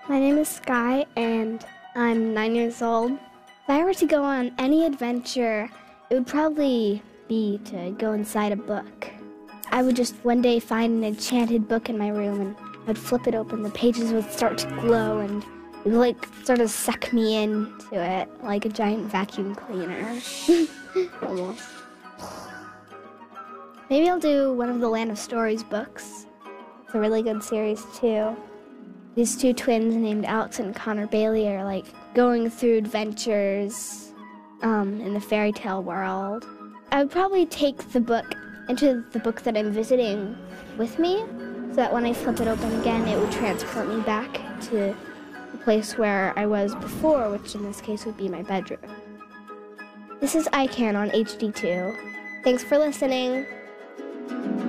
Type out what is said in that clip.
My name is Sky, and I'm 9 years old. If I were to go on any adventure, it would probably be to go inside a book. I would just one day find an enchanted book in my room, and I'd flip it open. The pages would start to glow, and it would sort of suck me into it like a giant vacuum cleaner. Almost. Maybe I'll do one of the Land of Stories books. It's a really good series, too. These two twins named Alex and Connor Bailey are going through adventures in the fairy tale world. I would probably take the book into the book that I'm visiting with me, so that when I flip it open again, it would transport me back to the place where I was before, which in this case would be my bedroom. This is ICANN on HD2. Thanks for listening.